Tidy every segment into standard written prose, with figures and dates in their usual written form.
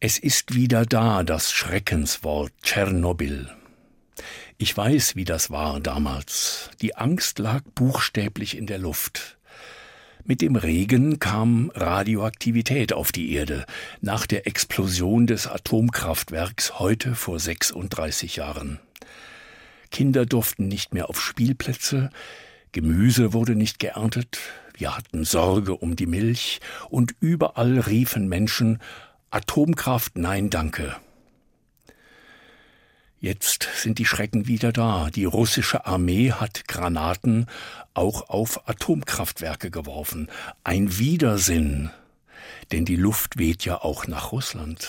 Es ist wieder da, das Schreckenswort Tschernobyl. Ich weiß, wie das war damals. Die Angst lag buchstäblich in der Luft. Mit dem Regen kam Radioaktivität auf die Erde, nach der Explosion des Atomkraftwerks heute vor 36 Jahren. Kinder durften nicht mehr auf Spielplätze, Gemüse wurde nicht geerntet, wir hatten Sorge um die Milch und überall riefen Menschen: Atomkraft, nein, danke. Jetzt sind die Schrecken wieder da. Die russische Armee hat Granaten auch auf Atomkraftwerke geworfen. Ein Widersinn, denn die Luft weht ja auch nach Russland.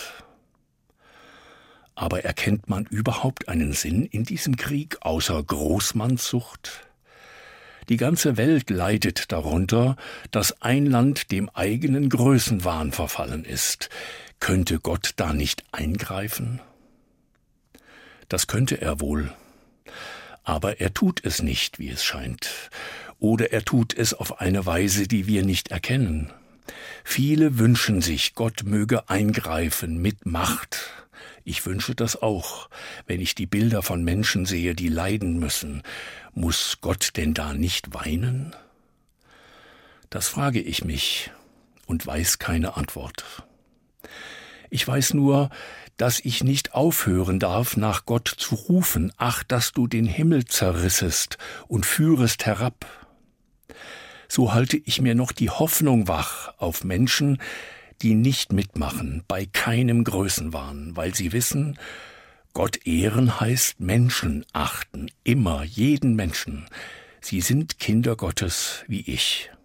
Aber erkennt man überhaupt einen Sinn in diesem Krieg, außer Großmannssucht? Die ganze Welt leidet darunter, dass ein Land dem eigenen Größenwahn verfallen ist. Könnte Gott da nicht eingreifen? Das könnte er wohl. Aber er tut es nicht, wie es scheint. Oder er tut es auf eine Weise, die wir nicht erkennen. Viele wünschen sich, Gott möge eingreifen mit Macht. Ich wünsche das auch, wenn ich die Bilder von Menschen sehe, die leiden müssen. Muss Gott denn da nicht weinen? Das frage ich mich und weiß keine Antwort. Ich weiß nur, dass ich nicht aufhören darf, nach Gott zu rufen: Ach, dass du den Himmel zerrissest und führest herab. So halte ich mir noch die Hoffnung wach auf Menschen, die nicht mitmachen, bei keinem Größenwahn, weil sie wissen, Gott ehren heißt Menschen achten, immer jeden Menschen. Sie sind Kinder Gottes wie ich.